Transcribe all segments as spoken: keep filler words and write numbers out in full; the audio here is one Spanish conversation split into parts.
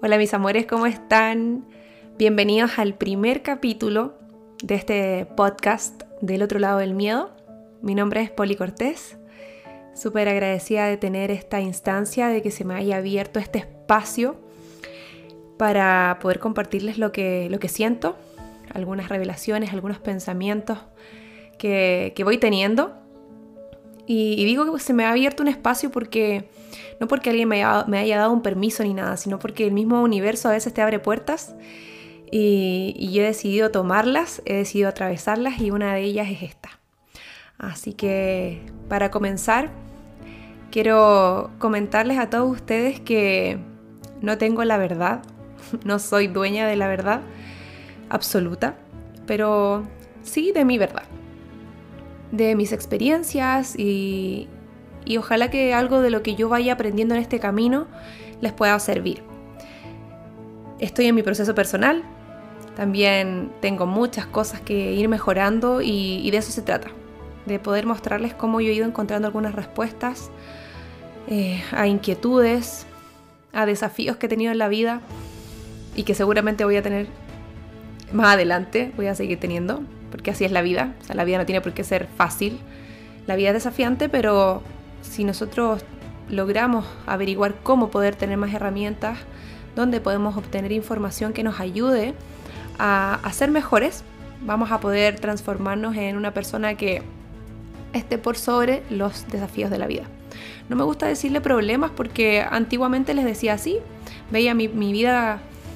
Hola mis amores, ¿cómo están? Bienvenidos al primer capítulo de este podcast Del Otro Lado del Miedo. Mi nombre es Poli Cortés, súper agradecida de tener esta instancia, de que se me haya abierto este espacio para poder compartirles lo que, lo que siento, algunas revelaciones, algunos pensamientos que, que voy teniendo. Y, y digo que se me ha abierto un espacio porque no porque alguien me haya, me haya dado un permiso ni nada, sino porque el mismo universo a veces te abre puertas y, y yo he decidido tomarlas, he decidido atravesarlas y una de ellas es esta. Así que para comenzar, quiero comentarles a todos ustedes que no tengo la verdad, no soy dueña de la verdad absoluta, pero sí de mi verdad, de mis experiencias y, y ojalá que algo de lo que yo vaya aprendiendo en este camino les pueda servir. Estoy en mi proceso personal, también tengo muchas cosas que ir mejorando y, y de eso se trata, de poder mostrarles cómo yo he ido encontrando algunas respuestas eh, a inquietudes, a desafíos que he tenido en la vida y que seguramente voy a tener más adelante, voy a seguir teniendo, porque así es la vida. O sea, la vida no tiene por qué ser fácil, la vida es desafiante, pero si nosotros logramos averiguar cómo poder tener más herramientas, donde podemos obtener información que nos ayude a, a ser mejores, vamos a poder transformarnos en una persona que esté por sobre los desafíos de la vida. No me gusta decirle problemas porque antiguamente les decía así, veía mi, mi vida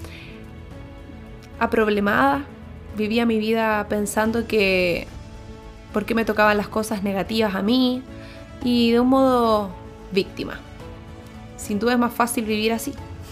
aproblemada, vivía mi vida pensando que por qué me tocaban las cosas negativas a mí y de un modo víctima. Sin duda es más fácil vivir así.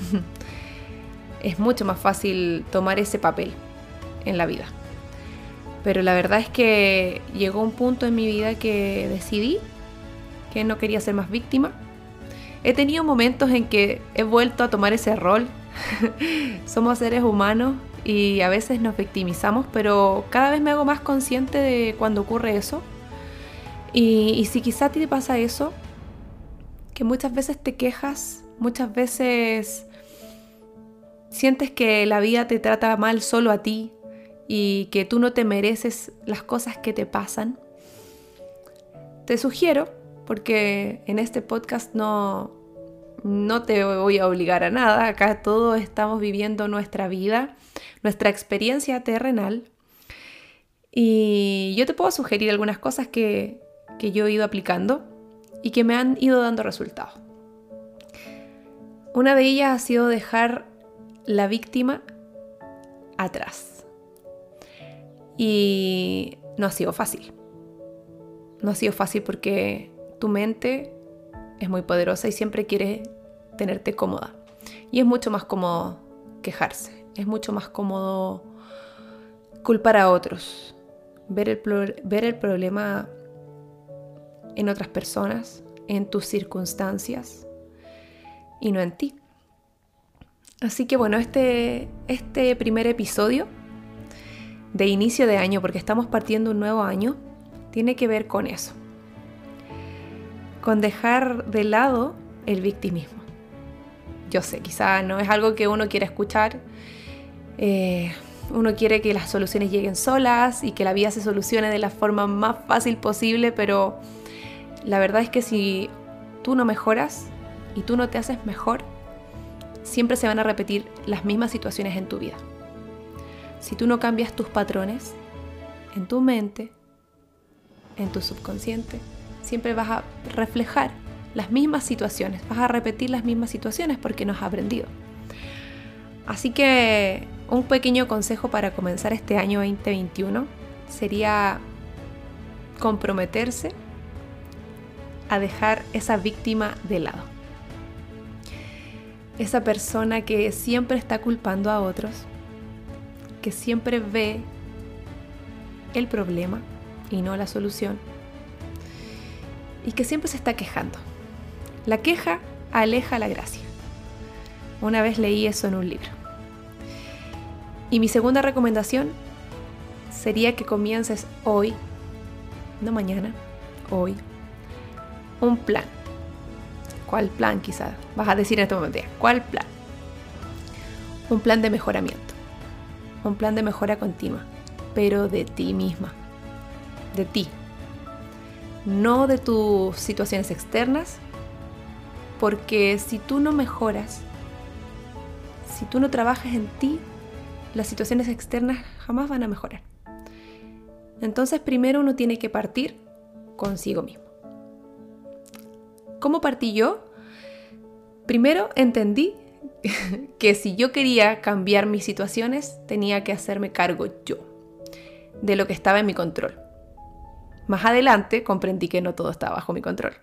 Es mucho más fácil tomar ese papel en la vida. Pero la verdad es que llegó un punto en mi vida que decidí que no quería ser más víctima. He tenido momentos en que he vuelto a tomar ese rol. Somos seres humanos y a veces nos victimizamos, pero cada vez me hago más consciente de cuando ocurre eso. Y, y si quizá a ti te pasa eso, que muchas veces te quejas, muchas veces sientes que la vida te trata mal solo a ti y que tú no te mereces las cosas que te pasan, te sugiero, porque en este podcast no, no te voy a obligar a nada, acá todos estamos viviendo nuestra vida, nuestra experiencia terrenal, y yo te puedo sugerir algunas cosas que, que yo he ido aplicando y que me han ido dando resultados. Una de ellas ha sido dejar la víctima atrás. Y no ha sido fácil. No ha sido fácil porque tu mente es muy poderosa y siempre quiere tenerte cómoda. Y es mucho más cómodo quejarse. Es mucho más cómodo culpar a otros. Ver el, pro- ver el problema en otras personas, en tus circunstancias y no en ti. Así que bueno, este, este primer episodio de inicio de año, porque estamos partiendo un nuevo año, tiene que ver con eso. Con dejar de lado el victimismo. Yo sé, quizá no es algo que uno quiera escuchar. Eh, uno quiere que las soluciones lleguen solas y que la vida se solucione de la forma más fácil posible, pero la verdad es que si tú no mejoras y tú no te haces mejor, siempre se van a repetir las mismas situaciones en tu vida. Si tú no cambias tus patrones en tu mente, en tu subconsciente, siempre vas a reflejar las mismas situaciones, vas a repetir las mismas situaciones porque no has aprendido. Así que un pequeño consejo para comenzar este año veinte veintiuno sería comprometerse a dejar esa víctima de lado. Esa persona que siempre está culpando a otros, que siempre ve el problema y no la solución, y que siempre se está quejando. La queja aleja la gracia. Una vez leí eso en un libro. Y mi segunda recomendación sería que comiences hoy, no mañana, hoy, un plan. ¿Cuál plan quizás? Vas a decir en este momento, ¿cuál plan? un plan de mejoramiento, un plan de mejora continua, pero de ti misma, de ti, no de tus situaciones externas, porque si tú no mejoras, si tú no trabajas en ti, las situaciones externas jamás van a mejorar. Entonces primero uno tiene que partir consigo mismo. ¿Cómo partí yo? Primero entendí que si yo quería cambiar mis situaciones, tenía que hacerme cargo yo de lo que estaba en mi control. Más adelante comprendí que no todo estaba bajo mi control.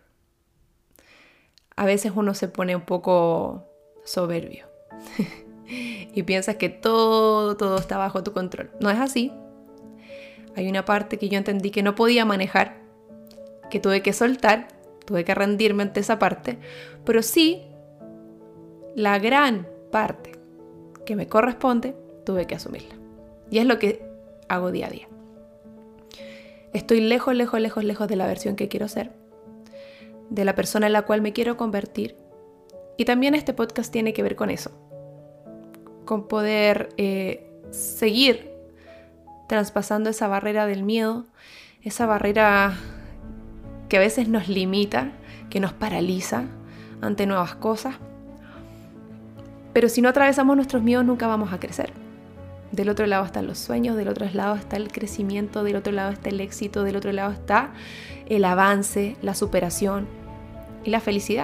A veces uno se pone un poco soberbio y piensas que todo, todo está bajo tu control. No es así. Hay una parte que yo entendí que no podía manejar, que tuve que soltar, tuve que rendirme ante esa parte, pero sí, la gran parte que me corresponde, tuve que asumirla. Y es lo que hago día a día. Estoy lejos, lejos, lejos, lejos de la versión que quiero ser, de la persona en la cual me quiero convertir. Y también este podcast tiene que ver con eso, con poder eh, seguir traspasando esa barrera del miedo, esa barrera que a veces nos limita, que nos paraliza ante nuevas cosas. Pero si no atravesamos nuestros miedos, nunca vamos a crecer. Del otro lado están los sueños, del otro lado está el crecimiento, del otro lado está el éxito, del otro lado está el avance, la superación y la felicidad.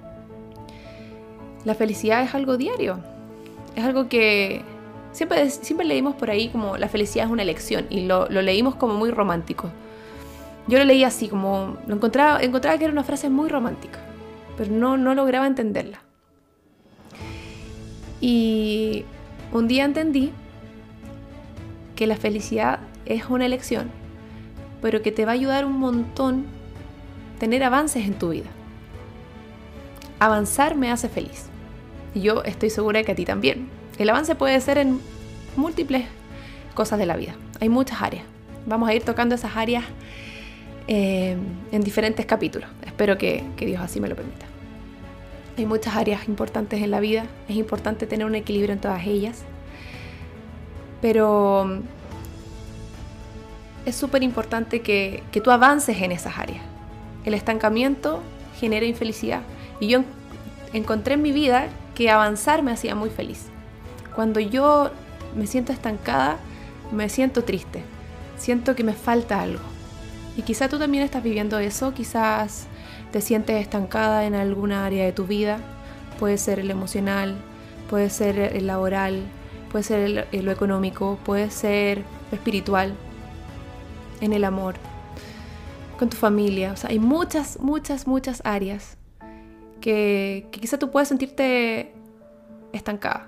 La felicidad es algo diario, es algo que siempre, siempre leímos por ahí como la felicidad es una elección y lo, lo leímos como muy romántico. Yo lo leí así, como lo encontraba, encontraba que era una frase muy romántica, pero no, no lograba entenderla. Y un día entendí que la felicidad es una elección, pero que te va a ayudar un montón tener avances en tu vida. Avanzar me hace feliz. Y yo estoy segura de que a ti también. El avance puede ser en múltiples cosas de la vida. Hay muchas áreas. Vamos a ir tocando esas áreas eh, en diferentes capítulos. Espero que, que Dios así me lo permita. Hay muchas áreas importantes en la vida. Es importante tener un equilibrio en todas ellas. Pero es súper importante que, que tú avances en esas áreas. El estancamiento genera infelicidad. Y yo encontré en mi vida que avanzar me hacía muy feliz. Cuando yo me siento estancada, me siento triste. Siento que me falta algo. Y quizá tú también estás viviendo eso. Quizás te sientes estancada en alguna área de tu vida. Puede ser el emocional, puede ser el laboral, puede ser el, el, lo económico, puede ser lo espiritual, en el amor, con tu familia. O sea, hay muchas, muchas, muchas áreas que, que quizá tú puedes sentirte estancada.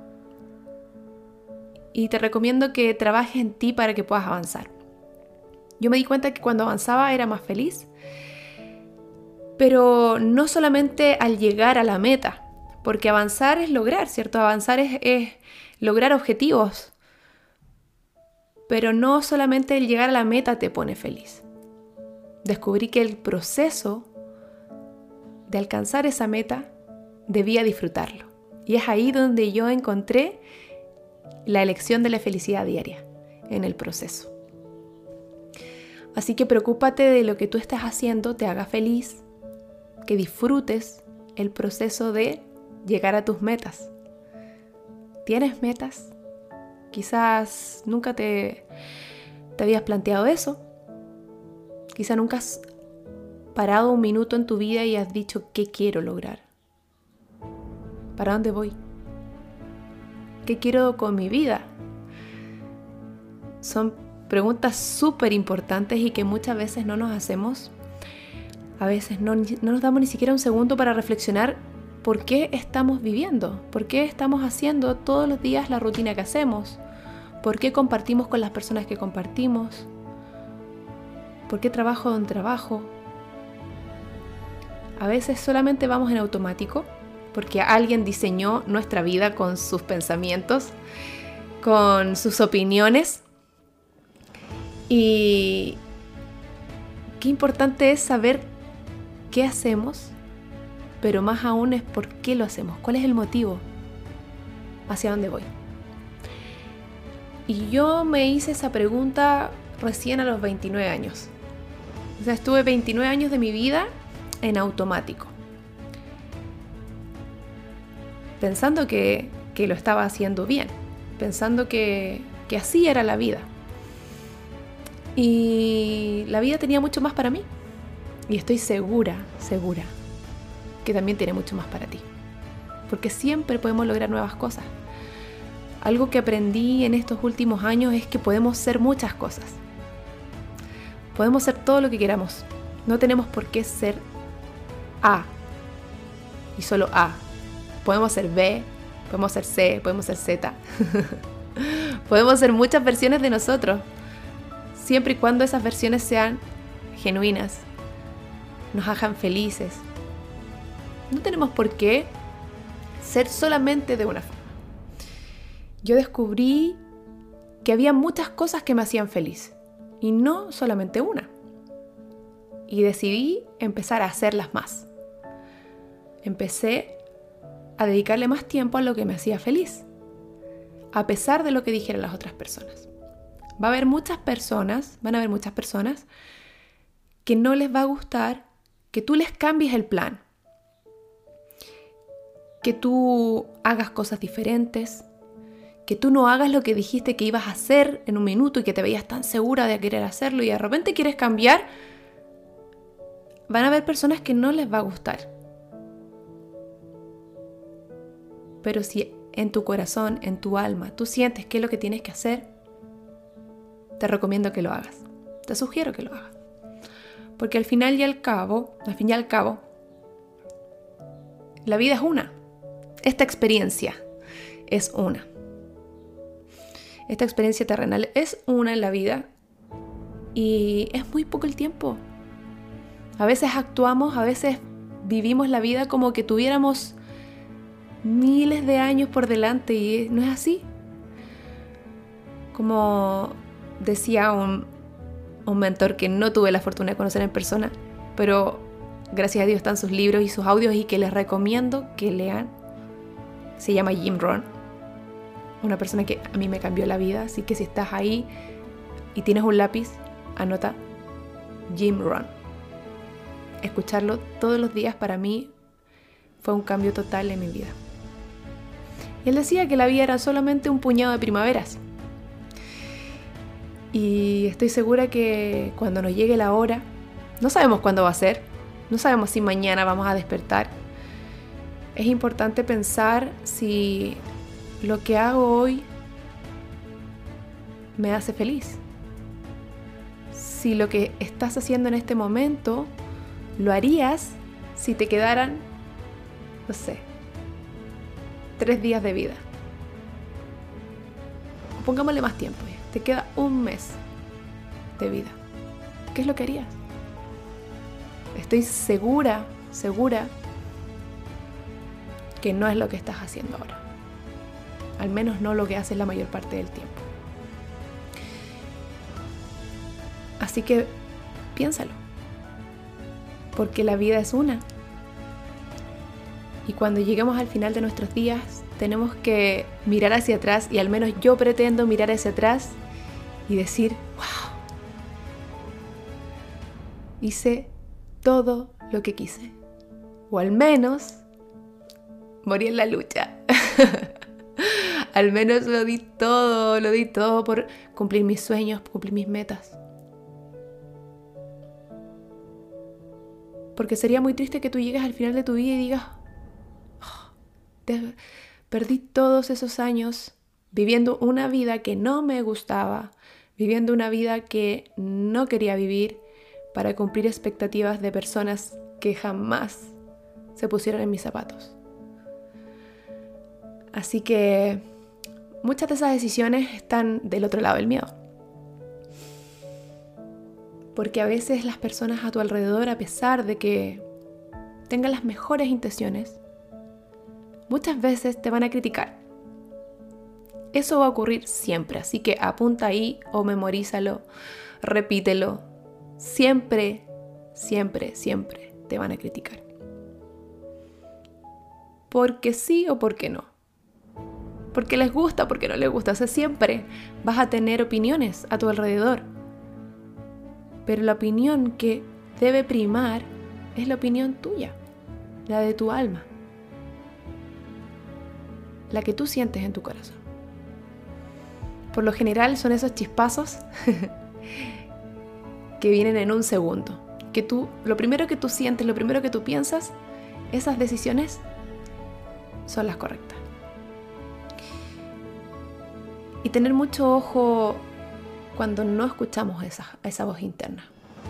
Y te recomiendo que trabajes en ti para que puedas avanzar. Yo me di cuenta que cuando avanzaba era más feliz, pero no solamente al llegar a la meta, porque avanzar es lograr, ¿cierto? Avanzar es, es lograr objetivos, pero no solamente el llegar a la meta te pone feliz. Descubrí que el proceso de alcanzar esa meta debía disfrutarlo. Y es ahí donde yo encontré la elección de la felicidad diaria, en el proceso. Así que preocúpate de lo que tú estás haciendo te haga feliz, que disfrutes el proceso de llegar a tus metas. ¿Tienes metas? Quizás nunca te, te habías planteado eso. Quizás nunca has parado un minuto en tu vida y has dicho ¿qué quiero lograr? ¿Para dónde voy? ¿Qué quiero con mi vida? Son preguntas súper importantes y que muchas veces no nos hacemos. A veces no, no nos damos ni siquiera un segundo para reflexionar por qué estamos viviendo, por qué estamos haciendo todos los días la rutina que hacemos, por qué compartimos con las personas que compartimos, por qué trabajo donde trabajo. A veces solamente vamos en automático porque alguien diseñó nuestra vida con sus pensamientos, con sus opiniones. Y qué importante es saber qué hacemos, pero más aún es por qué lo hacemos, cuál es el motivo. hacia dónde voy. Y yo me hice esa pregunta recién a los veintinueve años. O sea, estuve veintinueve años de mi vida en automático, pensando que, que lo estaba haciendo bien, pensando que, que así era la vida. Y la vida tenía mucho más para mí. Y estoy segura, segura, que también tiene mucho más para ti. Porque siempre podemos lograr nuevas cosas. Algo que aprendí en estos últimos años es que podemos ser muchas cosas. Podemos ser todo lo que queramos. No tenemos por qué ser A y solo A. Podemos ser B, podemos ser C, podemos ser Z. Podemos ser muchas versiones de nosotros, siempre y cuando esas versiones sean genuinas, nos hagan felices. No tenemos por qué ser solamente de una forma. Yo descubrí que había muchas cosas que me hacían feliz y no solamente una. Y decidí empezar a hacerlas más. Empecé a dedicarle más tiempo a lo que me hacía feliz, a pesar de lo que dijeran las otras personas. Va a haber muchas personas, van a haber muchas personas que no les va a gustar que tú les cambies el plan, que tú hagas cosas diferentes, que tú no hagas lo que dijiste que ibas a hacer en un minuto y que te veías tan segura de querer hacerlo y de repente quieres cambiar. Van a haber personas que no les va a gustar. Pero si en tu corazón, en tu alma, tú sientes que es lo que tienes que hacer, te recomiendo que lo hagas. Te sugiero que lo hagas. Porque al final y al cabo, al fin y al cabo, la vida es una. Esta experiencia es una. Esta experiencia terrenal es una en la vida y es muy poco el tiempo. A veces actuamos, a veces vivimos la vida como que tuviéramos miles de años por delante y no es así. Como decía un, un mentor que no tuve la fortuna de conocer en persona, pero gracias a Dios están sus libros y sus audios y que les recomiendo que lean. Se llama Jim Rohn, una persona que a mí me cambió la vida, así que si estás ahí y tienes un lápiz, anota Jim Rohn. Escucharlo todos los días para mí fue un cambio total en mi vida. Y él decía que la vida era solamente un puñado de primaveras. Y estoy segura que cuando nos llegue la hora, no sabemos cuándo va a ser, no sabemos si mañana vamos a despertar. Es importante pensar si lo que hago hoy me hace feliz. Si lo que estás haciendo en este momento lo harías si te quedaran, no sé, tres días de vida. Pongámosle más tiempo ya. Te queda un mes de vida. ¿Qué es lo que harías? Estoy segura, segura que no es lo que estás haciendo ahora. Al menos no lo que haces la mayor parte del tiempo. Así que piénsalo. Porque la vida es una. Y cuando lleguemos al final de nuestros días, tenemos que mirar hacia atrás, y al menos yo pretendo mirar hacia atrás y decir, wow, hice todo lo que quise. O al menos morí en la lucha. Al menos lo di todo, lo di todo por cumplir mis sueños, por cumplir mis metas. Porque sería muy triste que tú llegues al final de tu vida y digas, oh, te, perdí todos esos años viviendo una vida que no me gustaba, viviendo una vida que no quería vivir para cumplir expectativas de personas que jamás se pusieron en mis zapatos. Así que muchas de esas decisiones están del otro lado del miedo. Porque a veces las personas a tu alrededor, a pesar de que tengan las mejores intenciones, muchas veces te van a criticar. Eso va a ocurrir siempre, así que apunta ahí o memorízalo, repítelo. Siempre, siempre, siempre te van a criticar. Porque sí o porque no. porque les gusta, porque no les gusta. O sea, siempre vas a tener opiniones a tu alrededor. Pero la opinión que debe primar es la opinión tuya, la de tu alma, la que tú sientes en tu corazón. Por lo general son esos chispazos que vienen en un segundo. Que tú, lo primero que tú sientes, lo primero que tú piensas, esas decisiones son las correctas. Y tener mucho ojo cuando no escuchamos esa, esa voz interna.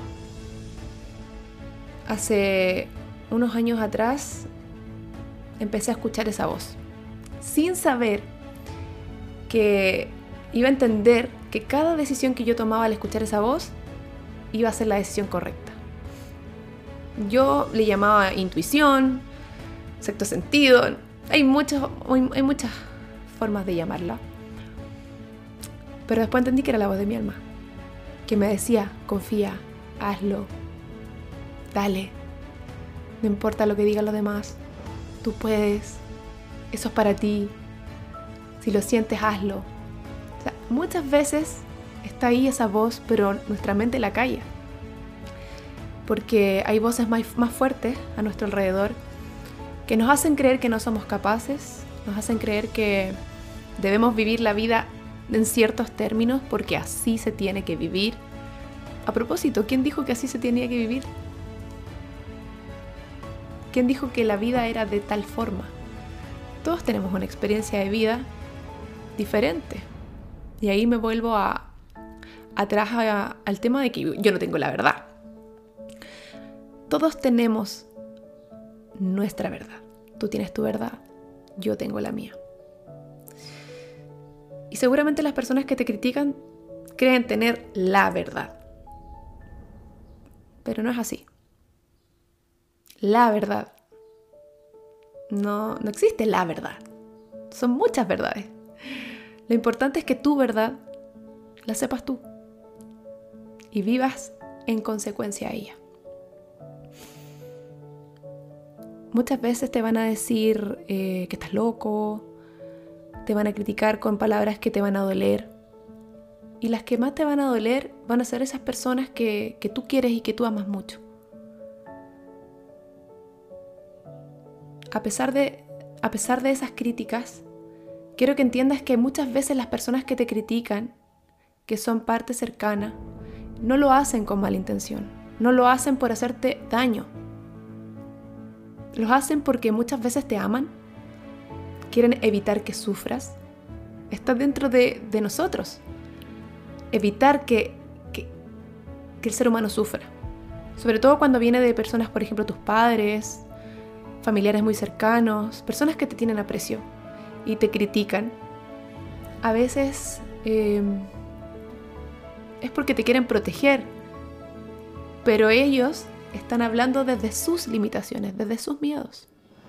Hace unos años atrás empecé a escuchar esa voz, sin saber que iba a entender que cada decisión que yo tomaba al escuchar esa voz iba a ser la decisión correcta. Yo le llamaba intuición, sexto sentido, hay muchas, hay muchas formas de llamarla. Pero después entendí que era la voz de mi alma, que me decía, confía, hazlo, dale, no importa lo que digan los demás, tú puedes, eso es para ti, si lo sientes, hazlo. O sea, muchas veces está ahí esa voz, pero nuestra mente la calla, porque hay voces más, más fuertes a nuestro alrededor que nos hacen creer que no somos capaces, nos hacen creer que debemos vivir la vida en ciertos términos porque así se tiene que vivir. A propósito, ¿quién dijo que así se tenía que vivir? ¿Quién dijo que la vida era de tal forma? Todos tenemos una experiencia de vida diferente. Y ahí me vuelvo a, atrás a, al tema de que yo no tengo la verdad. Todos tenemos nuestra verdad. Tú tienes tu verdad, yo tengo la mía. Y seguramente las personas que te critican creen tener la verdad. Pero no es así. La verdad. No, no existe la verdad. Son muchas verdades. Lo importante es que tu verdad la sepas tú. Y vivas en consecuencia a ella. Muchas veces te van a decir eh, que estás loco. Te van a criticar con palabras que te van a doler. Y las que más te van a doler van a ser esas personas que, que tú quieres y que tú amas mucho. A pesar de, a pesar de esas críticas, quiero que entiendas que muchas veces las personas que te critican, que son parte cercana, no lo hacen con mala intención. No lo hacen por hacerte daño. Lo hacen porque muchas veces te aman. Quieren evitar que sufras. Está dentro de, de nosotros. Evitar que, que, que el ser humano sufra. Sobre todo cuando viene de personas, por ejemplo, tus padres, familiares muy cercanos, personas que te tienen aprecio y te critican. A veces eh, es porque te quieren proteger, pero ellos están hablando desde sus limitaciones, desde sus miedos.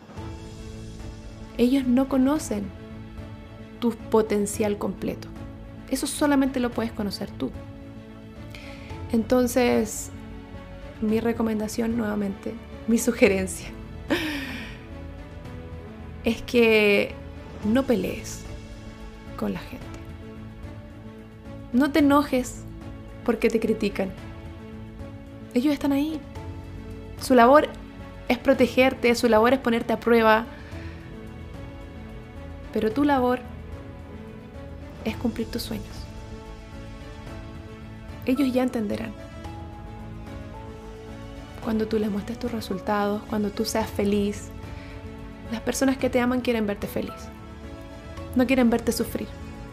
Ellos no conocen tu potencial completo. Eso solamente lo puedes conocer tú. Entonces, mi recomendación nuevamente, mi sugerencia, es que no pelees con la gente. No te enojes porque te critican. Ellos están ahí. Su labor es protegerte, su labor es ponerte a prueba. Pero tu labor es cumplir tus sueños. Ellos ya entenderán. Cuando tú les muestres tus resultados, cuando tú seas feliz, las personas que te aman quieren verte feliz. No quieren verte sufrir.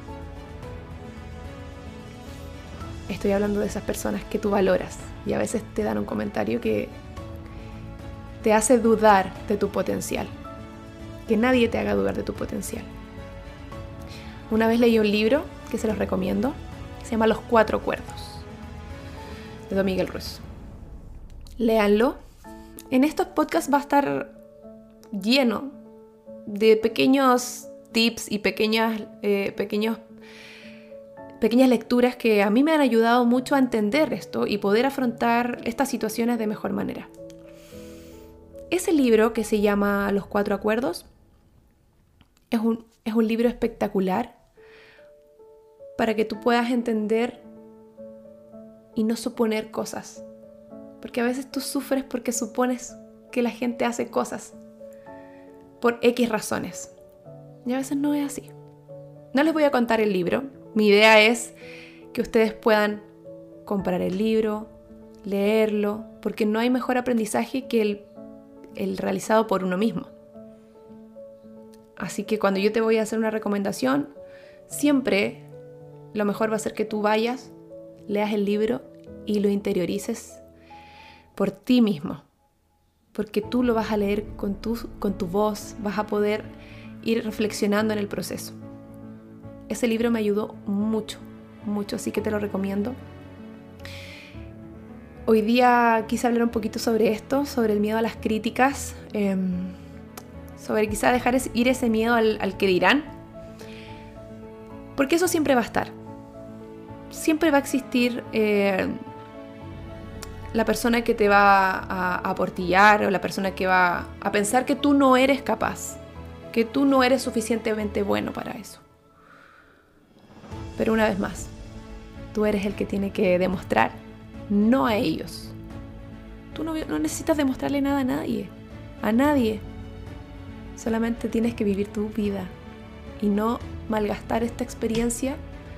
Estoy hablando de esas personas que tú valoras y a veces te dan un comentario que te hace dudar de tu potencial. Que nadie te haga dudar de tu potencial. Una vez leí un libro que se los recomiendo, se llama Los Cuatro Acuerdos, de Don Miguel Ruiz. Léanlo. En estos podcasts va a estar lleno de pequeños tips y pequeñas, eh, pequeños, pequeñas lecturas que a mí me han ayudado mucho a entender esto y poder afrontar estas situaciones de mejor manera. Ese libro, que se llama Los Cuatro Acuerdos, es un, es un libro espectacular para que tú puedas entender y no suponer cosas. Porque a veces tú sufres porque supones que la gente hace cosas por X razones. Y a veces no es así. No les voy a contar el libro. Mi idea es que ustedes puedan comprar el libro, leerlo, porque no hay mejor aprendizaje que el, el realizado por uno mismo. Así que cuando yo te voy a hacer una recomendación, siempre lo mejor va a ser que tú vayas, leas el libro y lo interiorices por ti mismo. Porque tú lo vas a leer con tu, con tu voz, vas a poder ir reflexionando en el proceso. Ese libro me ayudó mucho, mucho, así que te lo recomiendo. Hoy día quise hablar un poquito sobre esto, sobre el miedo a las críticas, eh, sobre quizá dejar ir ese miedo al, al que dirán, porque eso siempre va a estar. Siempre va a existir eh, la persona que te va a, a aportillar o la persona que va a pensar que tú no eres capaz, que tú no eres suficientemente bueno para eso. Pero una vez más, tú eres el que tiene que demostrar, no a ellos. Tú no, no necesitas demostrarle nada a nadie, a nadie. Solamente tienes que vivir tu vida y no malgastar esta experiencia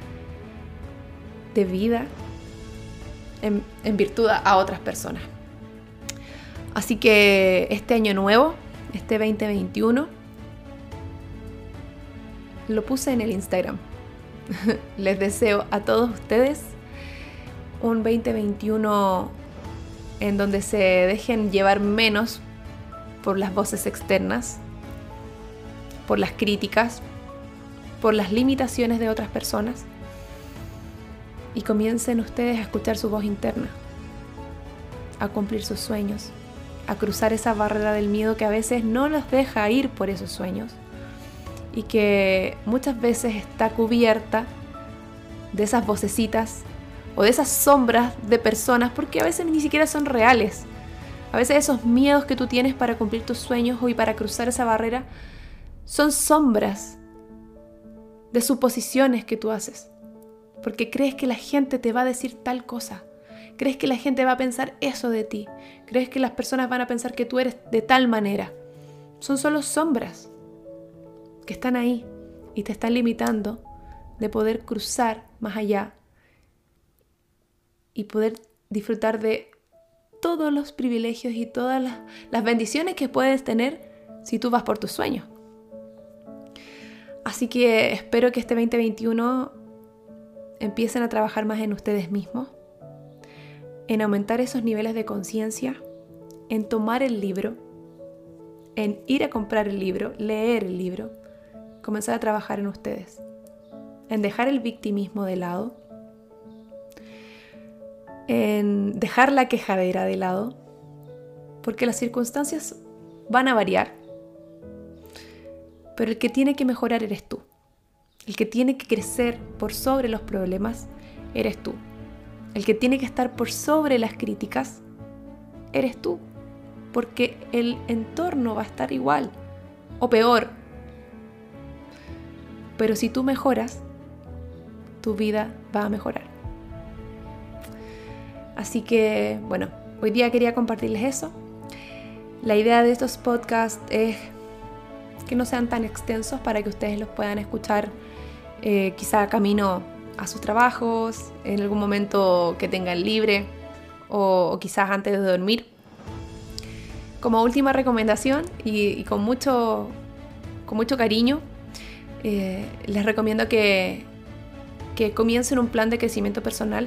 de vida en, en virtud a otras personas. Así que este año nuevo, este veinte veintiuno, lo puse en el Instagram. Les deseo a todos ustedes un veinte veintiuno en donde se dejen llevar menos por las voces externas, por las críticas, por las limitaciones de otras personas, y comiencen ustedes a escuchar su voz interna, a cumplir sus sueños, a cruzar esa barrera del miedo que a veces no los deja ir por esos sueños y que muchas veces está cubierta de esas vocecitas o de esas sombras de personas, porque a veces ni siquiera son reales. A veces esos miedos que tú tienes para cumplir tus sueños y para cruzar esa barrera son sombras de suposiciones que tú haces, porque crees que la gente te va a decir tal cosa, crees que la gente va a pensar eso de ti, crees que las personas van a pensar que tú eres de tal manera. Son solo sombras que están ahí y te están limitando de poder cruzar más allá y poder disfrutar de todos los privilegios y todas las, las bendiciones que puedes tener si tú vas por tus sueños. Así que espero que este veinte veintiuno empiecen a trabajar más en ustedes mismos, en aumentar esos niveles de conciencia, en tomar el libro, en ir a comprar el libro, leer el libro, comenzar a trabajar en ustedes, en dejar el victimismo de lado, en dejar la quejadera de lado, porque las circunstancias van a variar, pero el que tiene que mejorar eres tú. El que tiene que crecer por sobre los problemas eres tú. El que tiene que estar por sobre las críticas eres tú, porque el entorno va a estar igual o peor. Pero si tú mejoras, tu vida va a mejorar. Así que, bueno, hoy día quería compartirles eso. La idea de estos podcasts es que no sean tan extensos para que ustedes los puedan escuchar eh, quizá camino a sus trabajos, en algún momento que tengan libre o, o quizás antes de dormir. Como última recomendación y, y con, mucho, con mucho cariño, eh, les recomiendo que, que comiencen un plan de crecimiento personal,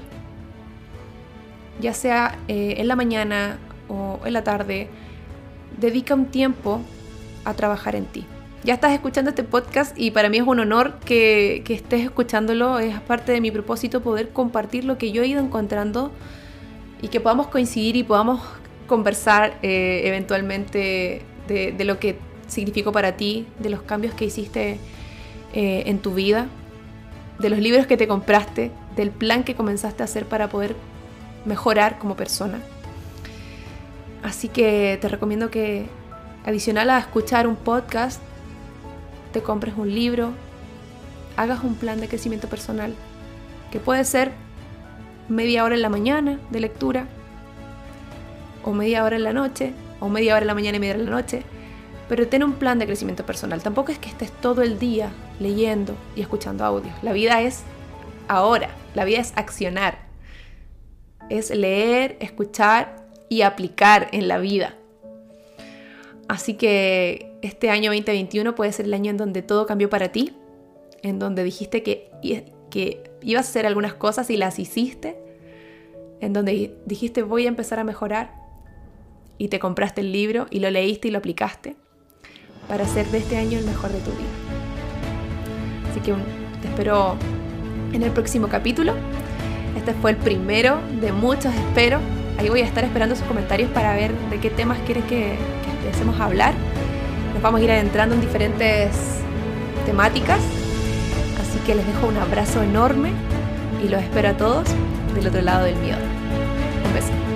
ya sea eh, en la mañana o en la tarde. Dedica un tiempo a trabajar en ti. Ya estás escuchando este podcast y para mí es un honor que, que estés escuchándolo. Es parte de mi propósito poder compartir lo que yo he ido encontrando y que podamos coincidir y podamos conversar eh, eventualmente de, de lo que significó para ti, de los cambios que hiciste eh, en tu vida, de los libros que te compraste, del plan que comenzaste a hacer para poder mejorar como persona. Así que te recomiendo que, adicional a escuchar un podcast, te compres un libro, hagas un plan de crecimiento personal, que puede ser media hora en la mañana de lectura, o media hora en la noche, o media hora en la mañana y media hora en la noche, pero ten un plan de crecimiento personal. Tampoco es que estés todo el día leyendo y escuchando audios. La vida es ahora, la vida es accionar, es leer, escuchar y aplicar en la vida. Así que este año veinte veintiuno puede ser el año en donde todo cambió para ti, en donde dijiste que, que ibas a hacer algunas cosas y las hiciste, en donde dijiste voy a empezar a mejorar y te compraste el libro y lo leíste y lo aplicaste para hacer de este año el mejor de tu vida. Así que te espero en el próximo capítulo. Este fue el primero de muchos, espero. Ahí voy a estar esperando sus comentarios para ver de qué temas quieres que, que empecemos a hablar. Nos vamos a ir adentrando en diferentes temáticas. Así que les dejo un abrazo enorme y los espero a todos del otro lado del miedo. Un beso.